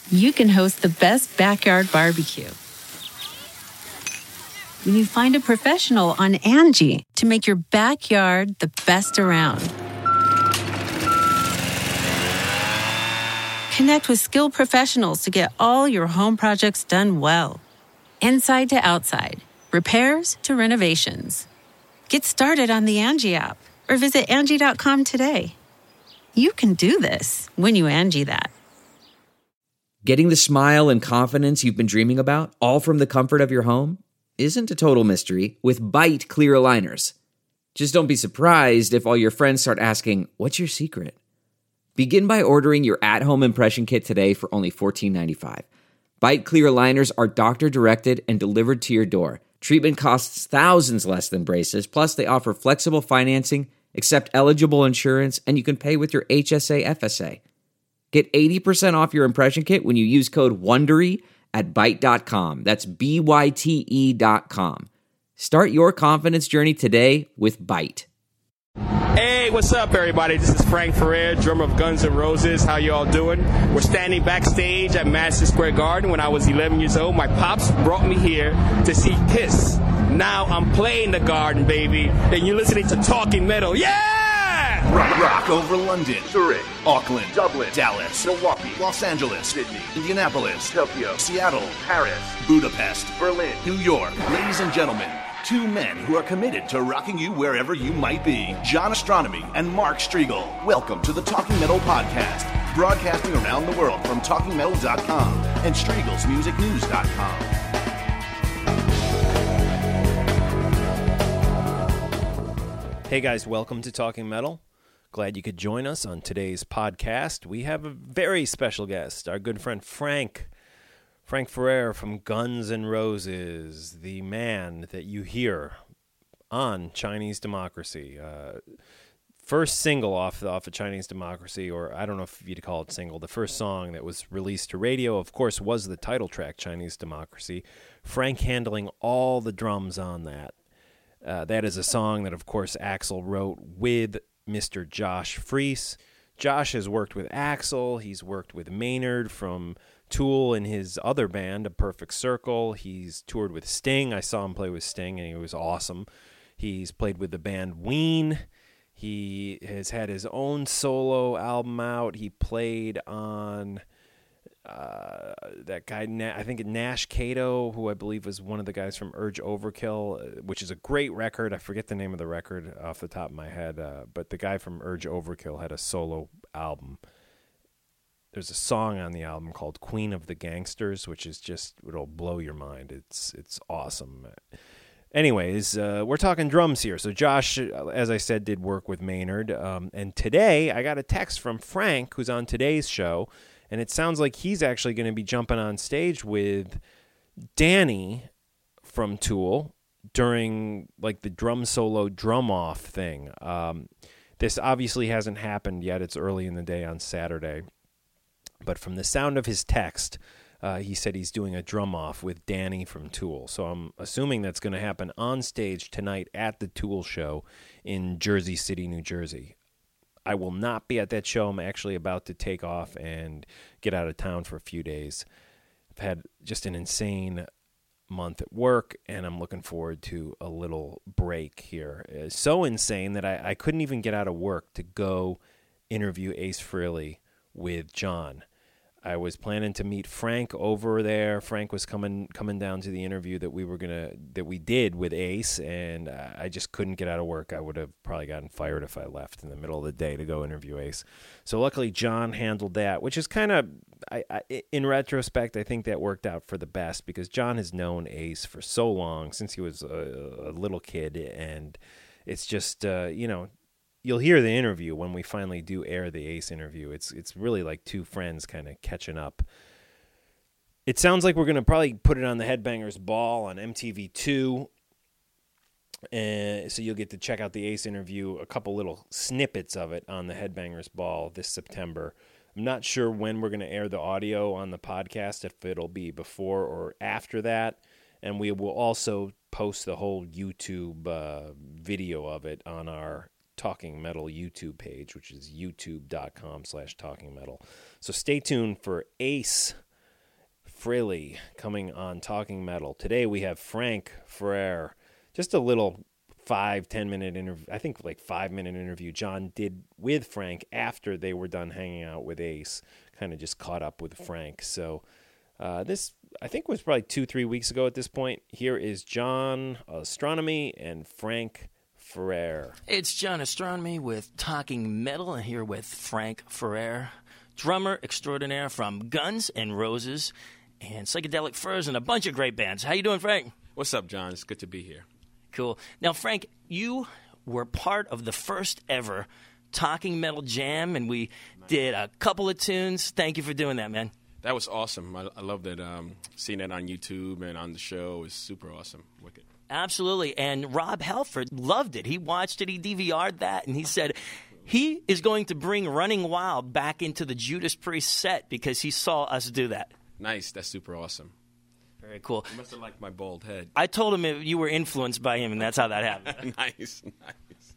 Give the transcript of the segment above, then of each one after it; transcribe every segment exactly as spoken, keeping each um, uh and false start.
you can host the best backyard barbecue. When you find a professional on Angie to make your backyard the best around. Connect with skilled professionals to get all your home projects done well. Inside to outside, repairs to renovations. Get started on the Angie app or visit Angie dot com today. You can do this when you Angie that. Getting the smile and confidence you've been dreaming about, all from the comfort of your home, isn't a total mystery with Byte clear aligners. Just don't be surprised if all your friends start asking, "What's your secret?" Begin by ordering your at-home impression kit today for only fourteen ninety-five. Byte clear aligners are doctor-directed and delivered to your door. Treatment costs thousands less than braces, plus they offer flexible financing, accept eligible insurance, and you can pay with your H S A F S A. Get eighty percent off your impression kit when you use code WONDERY at byte dot com. That's B Y T E dot com. Start your confidence journey today with Byte. Hey, what's up, everybody? This is Frank Ferrer, drummer of Guns N' Roses. How you all doing? We're standing backstage at Madison Square Garden. When I was eleven years old, my pops brought me here to see Kiss. Now I'm playing the Garden, baby, and you're listening to Talking Metal. Yeah! Rock, rock over London, Zurich, Auckland, Dublin, Dallas, Milwaukee, Los Angeles, Sydney, Indianapolis, Tokyo, Seattle, Paris, Budapest, Berlin, New York. Ladies and gentlemen, two men who are committed to rocking you wherever you might be. John Astronomy and Mark Striegel. Welcome to the Talking Metal Podcast, broadcasting around the world from talking metal dot com and Striegels Music News dot com. Hey guys, welcome to Talking Metal. Glad you could join us on today's podcast. We have a very special guest, our good friend Frank. Frank Ferrer from Guns N' Roses, the man that you hear on Chinese Democracy. Uh, first single off, off of Chinese Democracy, or I don't know if you'd call it single, the first song that was released to radio, of course, was the title track, Chinese Democracy. Frank handling all the drums on that. Uh, that is a song that, of course, Axl wrote with Mister Josh Freese. Josh has worked with Axl. He's worked with Maynard from Tool and his other band, A Perfect Circle. He's toured with Sting. I saw him play with Sting, and he was awesome. He's played with the band Ween. He has had his own solo album out. He played on uh, that guy, I think Nash Cato, who I believe was one of the guys from Urge Overkill, which is a great record. I forget the name of the record off the top of my head, uh, but the guy from Urge Overkill had a solo album. There's a song on the album called Queen of the Gangsters, which is just, it'll blow your mind. It's it's awesome. Anyways, uh, we're talking drums here. So Josh, as I said, did work with Maynard. Um, and today I got a text from Frank, who's on today's show, and it sounds like he's actually going to be jumping on stage with Danny from Tool during like the drum solo drum off thing. Um, this obviously hasn't happened yet. It's early in the day on Saturday. But from the sound of his text, uh, he said he's doing a drum off with Danny from Tool. So I'm assuming that's going to happen on stage tonight at the Tool show in Jersey City, New Jersey. I will not be at that show. I'm actually about to take off and get out of town for a few days. I've had just an insane month at work, and I'm looking forward to a little break here. It's so insane that I, I couldn't even get out of work to go interview Ace Frehley with John. I was planning to meet Frank over there. Frank was coming coming down to the interview that we were gonna that we did with Ace, and uh, I just couldn't get out of work. I would have probably gotten fired if I left in the middle of the day to go interview Ace. So luckily, John handled that, which is kind of, I, I, in retrospect, I think that worked out for the best because John has known Ace for so long, since he was a, a little kid, and it's just uh, you know. You'll hear the interview when we finally do air the Ace interview. It's it's really like two friends kind of catching up. It sounds like we're going to probably put it on the Headbangers Ball on M T V two. And so you'll get to check out the Ace interview, a couple little snippets of it on the Headbangers Ball this September. I'm not sure when we're going to air the audio on the podcast, if it'll be before or after that. And we will also post the whole YouTube uh, video of it on our Talking Metal YouTube page, which is youtube dot com slash talking metal. So stay tuned for Ace Frehley coming on Talking Metal. Today we have Frank Ferrer. Just a little five, ten minute interview, I think like five minute interview John did with Frank after they were done hanging out with Ace. Kind of just caught up with Frank. So uh, this, I think, was probably two, three weeks ago at this point. Here is John Astronomy and Frank Ferrer. It's John Astronomy with Talking Metal, and here with Frank Ferrer, drummer extraordinaire from Guns N' Roses and Psychedelic Furs and a bunch of great bands. How you doing, Frank? What's up, John? It's good to be here. Cool. Now, Frank, you were part of the first ever Talking Metal Jam, and we did a couple of tunes. Thank you for doing that, man. That was awesome. I, I loved it. Um, seeing it on YouTube and on the show is super awesome. Wicked. Absolutely. And Rob Halford loved it. He watched it. He D V R'd that, and he said he is going to bring Running Wild back into the Judas Priest set because he saw us do that. Nice. That's super awesome. Very cool. You must have liked my bald head. I told him you were influenced by him, and that's how that happened. Nice, nice.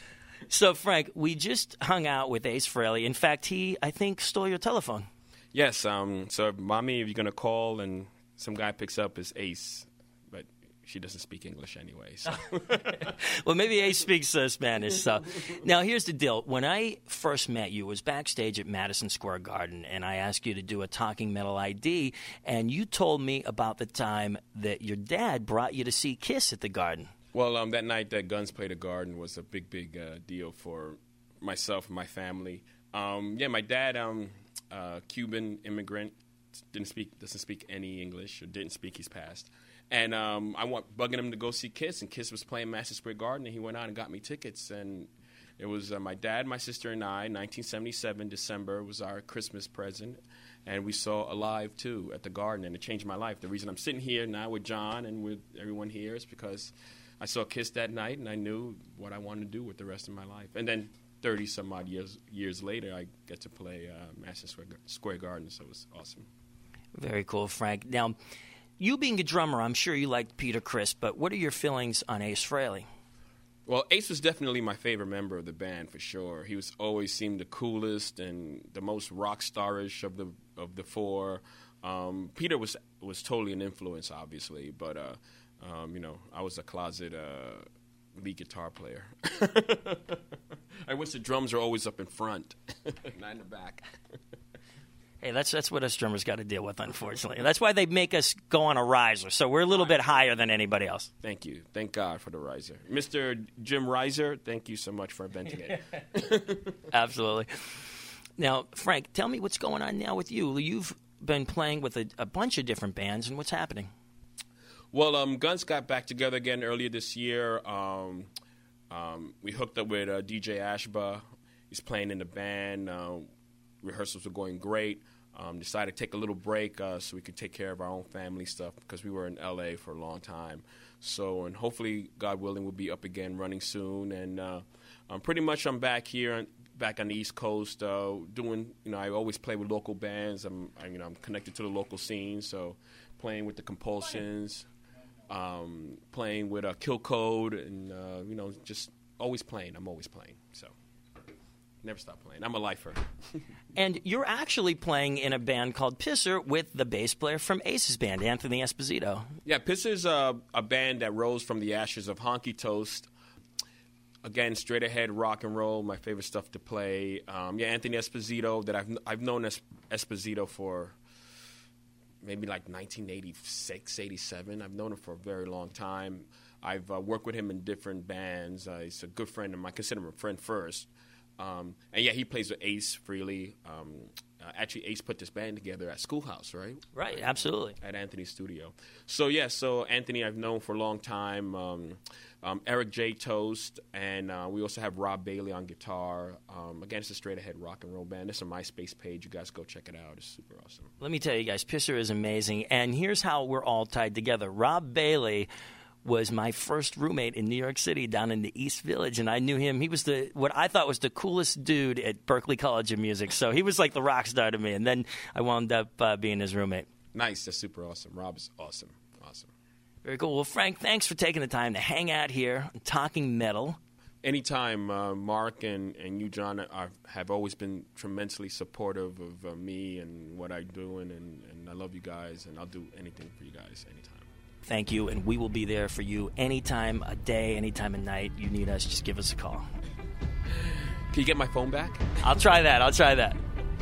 So, Frank, we just hung out with Ace Frehley. In fact, he, I think, stole your telephone. Yes. Um. So, mommy, if you're gonna call and some guy picks up, it's Ace, but she doesn't speak English anyway. So. Well, maybe Ace speaks uh, Spanish. So, now here's the deal. When I first met you, it was backstage at Madison Square Garden, and I asked you to do a Talking Metal I D, and you told me about the time that your dad brought you to see Kiss at the Garden. Well, um, that night that Guns played at Garden was a big, big uh, deal for myself and my family. Um, yeah, my dad, um, uh, Cuban immigrant, didn't speak, doesn't speak any English, or didn't speak. He's passed. And um, I want bugging him to go see Kiss, and Kiss was playing Madison Square Garden, and he went out and got me tickets. And it was uh, my dad, my sister, and I. nineteen seventy-seven, December was our Christmas present, and we saw Alive too at the Garden, and it changed my life. The reason I'm sitting here now with John and with everyone here is because I saw Kiss that night, and I knew what I wanted to do with the rest of my life. And then thirty some odd years years later, I get to play uh, Madison Square, Square Garden, so it was awesome. Very cool, Frank. Now, you being a drummer, I'm sure you liked Peter Criss, but what are your feelings on Ace Frehley? Well, Ace was definitely my favorite member of the band for sure. He was always seemed the coolest and the most rock starish of the of the four. Um, Peter was was totally an influence, obviously, but uh, um, you know, I was a closet uh, lead guitar player. I wish the drums were always up in front, not in the back. Hey, that's that's what us drummers got to deal with, unfortunately. That's why they make us go on a riser, so we're a little bit higher than anybody else. Thank you. Thank God for the riser. Mister Jim Riser, thank you so much for inventing it. Absolutely. Now, Frank, tell me what's going on now with you. You've been playing with a, a bunch of different bands, and what's happening? Well, um, Guns got back together again earlier this year. Um, um, we hooked up with uh, D J Ashba. He's playing in the band. Uh, rehearsals were going great. Um, decided to take a little break uh, so we could take care of our own family stuff because we were in L A for a long time. So, and hopefully, God willing, we'll be up again running soon. And uh, um, pretty much I'm back here, back on the East Coast, uh, doing, you know, I always play with local bands. I'm, I, you know, I'm connected to the local scene, so playing with the Compulsions, um, playing with uh, Kill Code, and, uh, you know, just always playing. I'm always playing, so. Never stop playing. I'm a lifer. And you're actually playing in a band called Pisser with the bass player from Ace's band, Anthony Esposito. Yeah, Pisser's a, a band that rose from the ashes of Honky Toast. Again, straight ahead rock and roll, my favorite stuff to play. Um, yeah, Anthony Esposito, that I've I've known Es- Esposito for maybe like nineteen eighty-six, eighty-seven. I've known him for a very long time. I've uh, worked with him in different bands. Uh, he's a good friend of mine. I consider him a friend first. Um, and, yeah, he plays with Ace Frehley. Um, uh, actually, Ace put this band together at Schoolhouse, right? Right, absolutely. At Anthony's studio. So, yeah, so Anthony I've known for a long time. Um, um, Eric J. Toast. And uh, we also have Rob Bailey on guitar. Um, again, it's a straight-ahead rock and roll band. It's a MySpace page. You guys go check it out. It's super awesome. Let me tell you guys, Pisser is amazing. And here's how we're all tied together. Rob Bailey was my first roommate in New York City down in the East Village, and I knew him. He was the what I thought was the coolest dude at Berklee College of Music, so he was like the rock star to me, and then I wound up uh, being his roommate. Nice. That's super awesome. Rob is awesome. Awesome. Very cool. Well, Frank, thanks for taking the time to hang out here and talking metal. anytime, uh, Mark and, and you, John, are, have always been tremendously supportive of uh, me and what I'm doing, and, and I love you guys, and I'll do anything for you guys anytime. Thank you, and we will be there for you anytime, a day, anytime of night you need us. Just give us a call. Can you get my phone back? I'll try that. I'll try that.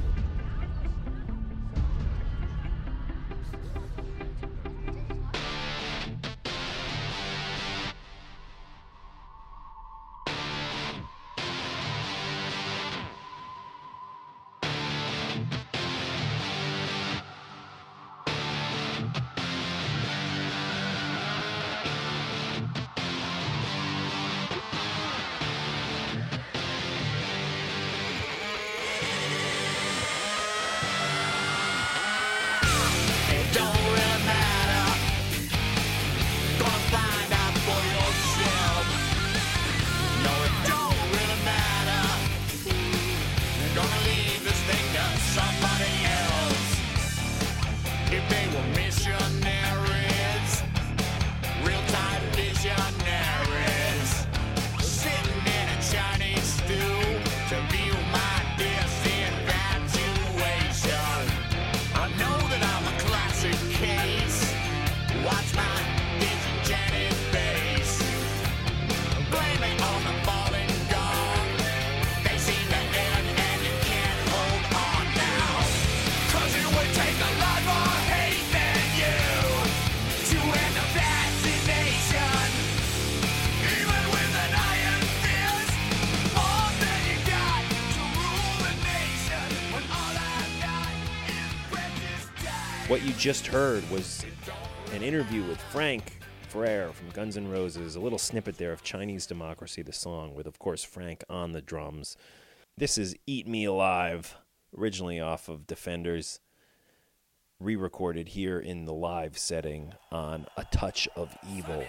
What you just heard was an interview with Frank Ferrer from Guns N' Roses, a little snippet there of Chinese Democracy, the song, with, of course, Frank on the drums. This is Eat Me Alive, originally off of Defenders, re-recorded here in the live setting on A Touch of Evil.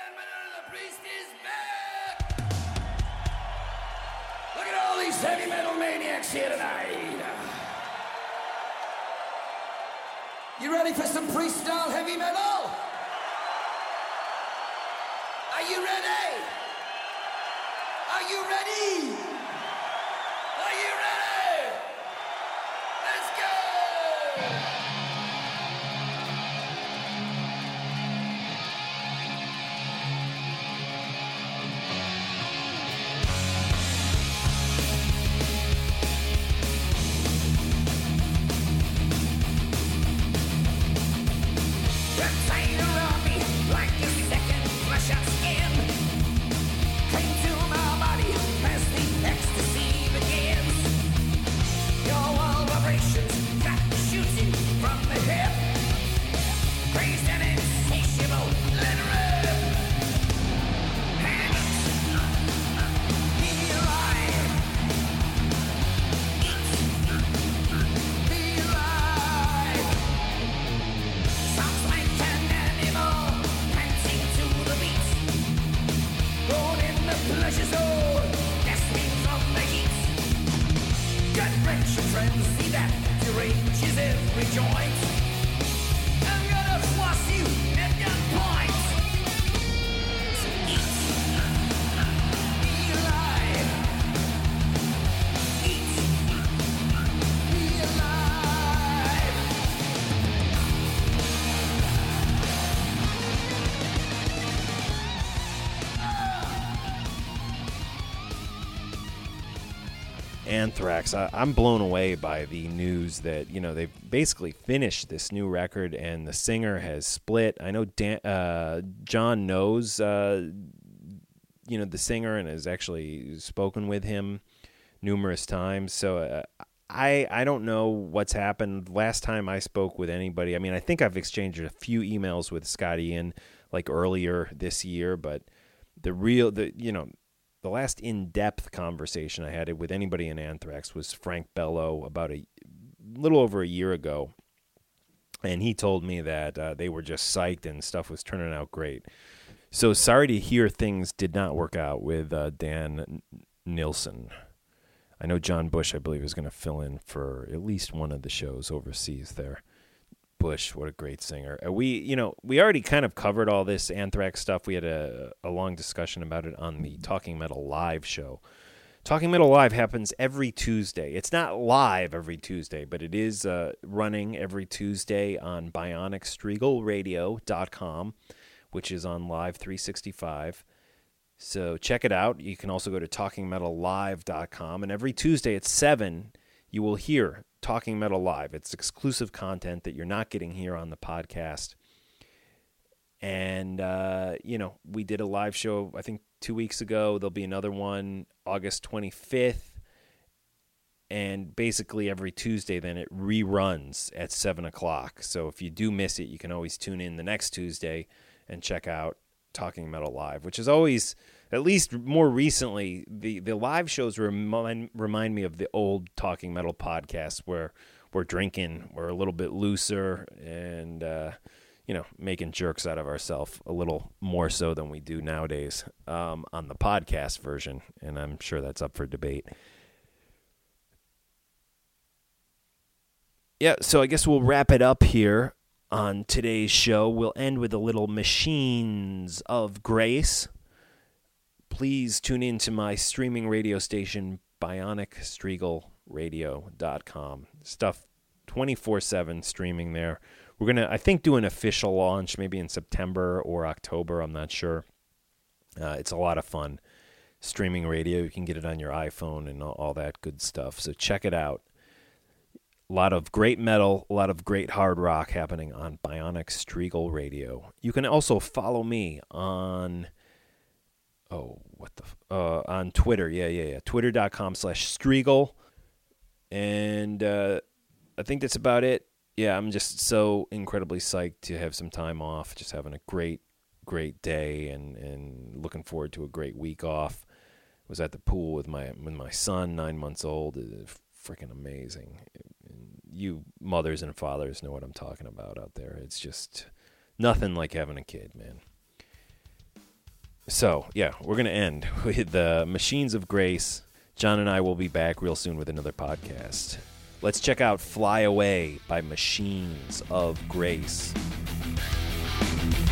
Look at all these heavy metal maniacs here tonight. You ready for some freestyle heavy metal? Are you ready? Are you ready? Are you ready? Let's go! Tight around me like a second flesh of skin. Cling to my body as the ecstasy begins. Your world vibrations got me shooting from the hip. Crazed and insatiable, let it rip. Hands, be alive. Eat, be alive. Sounds like an animal panting to the beat. Born in the pleasure zone, gasping from the heat. Gut wrench and frenzy that deranges every joint. I'm gonna floss you at gunpoint. So eat, be alive. Eat, be alive. Anthrax. I, I'm blown away by the news that, you know, they've basically finished this new record and the singer has split. I know Dan, uh, John knows, uh, you know, the singer and has actually spoken with him numerous times. So uh, I I don't know what's happened. Last time I spoke with anybody, I mean, I think I've exchanged a few emails with Scott Ian like earlier this year, but the real, the you know, the last in-depth conversation I had with anybody in Anthrax was Frank Bello about a little over a year ago, and he told me that uh, they were just psyched and stuff was turning out great. So sorry to hear things did not work out with uh, Dan Nilsson. I know John Bush, I believe, is going to fill in for at least one of the shows overseas there. Bush, what a great singer. Uh, We, you know, we already kind of covered all this Anthrax stuff. We had a, a long discussion about it on the Talking Metal Live show. Talking Metal Live happens every Tuesday. It's not live every Tuesday, but it is uh, running every Tuesday on bionic streagle radio dot com, which is on Live three sixty-five. So check it out. You can also go to talking metal live dot com, and every Tuesday at seven, you will hear Talking Metal Live. It's exclusive content that you're not getting here on the podcast. And, uh, you know, we did a live show, I think, two weeks ago. There'll be another one August twenty-fifth. And basically every Tuesday, then it reruns at seven o'clock. So if you do miss it, you can always tune in the next Tuesday and check out Talking Metal Live, which is always, at least more recently, the, the live shows remind, remind me of the old Talking Metal podcasts where we're drinking, we're a little bit looser, and, uh, you know, making jerks out of ourselves a little more so than we do nowadays um, on the podcast version, and I'm sure that's up for debate. Yeah, so I guess we'll wrap it up here on today's show. We'll end with a little Machines of Grace. Please tune in to my streaming radio station, bionic streagle radio dot com. Stuff twenty-four seven streaming there. We're going to, I think, do an official launch maybe in September or October. I'm not sure. Uh, it's a lot of fun. Streaming radio. You can get it on your iPhone and all, all that good stuff. So check it out. A lot of great metal, a lot of great hard rock happening on Bionic Streagle Radio. You can also follow me on, oh, what the, uh, on Twitter. Yeah, yeah, yeah. Twitter.com slash Streagle. And uh, I think that's about it. Yeah, I'm just so incredibly psyched to have some time off, just having a great, great day and, and looking forward to a great week off. Was at the pool with my with my son, nine months old. It's freaking amazing. You mothers and fathers know what I'm talking about out there. It's just nothing like having a kid, man. So, yeah, we're going to end with the uh, Machines of Grace. John and I will be back real soon with another podcast. Let's check out Fly Away by Machines of Grace.